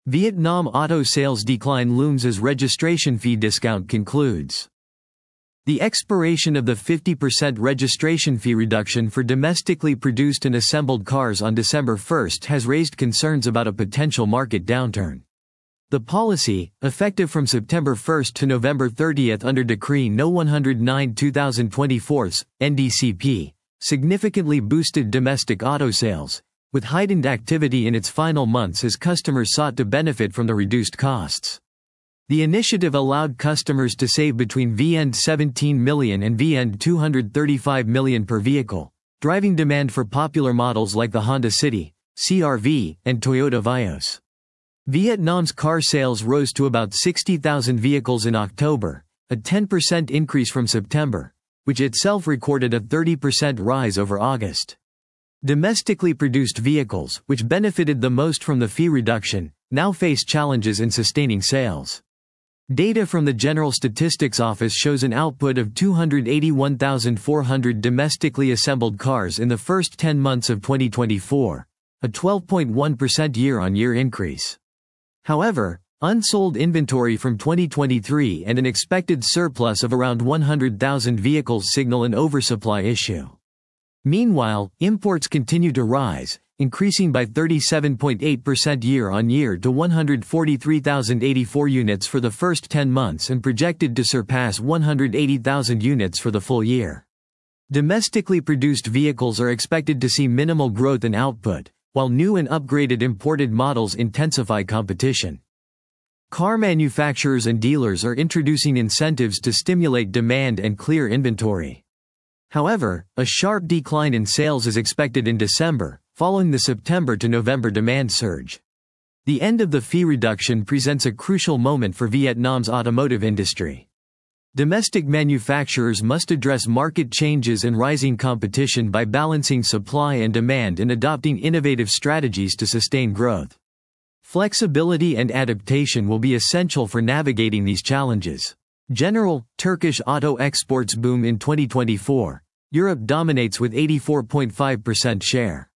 Vietnam auto sales decline looms as registration fee discount concludes. The expiration of the 50% registration fee reduction for domestically produced and assembled cars on December 1 has raised concerns about a potential market downturn. The policy, effective from September 1 to November 30 under Decree No. 109/2024, NDCP, significantly boosted domestic auto sales, with heightened activity in its final months as customers sought to benefit from the reduced costs. The initiative allowed customers to save between VN 17 million and VN 235 million per vehicle, driving demand for popular models like the Honda City, CR-V, and Toyota Vios. Vietnam's car sales rose to about 60,000 vehicles in October, a 10% increase from September, which itself recorded a 30% rise over August. Domestically produced vehicles, which benefited the most from the fee reduction, now face challenges in sustaining sales. Data from the General Statistics Office shows an output of 281,400 domestically assembled cars in the first 10 months of 2024, a 12.1% year-on-year increase. However, unsold inventory from 2023 and an expected surplus of around 100,000 vehicles signal an oversupply issue. Meanwhile, imports continue to rise, increasing by 37.8% year-on-year to 143,084 units for the first 10 months and projected to surpass 180,000 units for the full year. Domestically produced vehicles are expected to see minimal growth in output, while new and upgraded imported models intensify competition. Car manufacturers and dealers are introducing incentives to stimulate demand and clear inventory. However, a sharp decline in sales is expected in December, following the September to November demand surge. The end of the fee reduction presents a crucial moment for Vietnam's automotive industry. Domestic manufacturers must address market changes and rising competition by balancing supply and demand and adopting innovative strategies to sustain growth. Flexibility and adaptation will be essential for navigating these challenges. General, Turkish auto exports boom in 2024. Europe dominates with 84.5% share.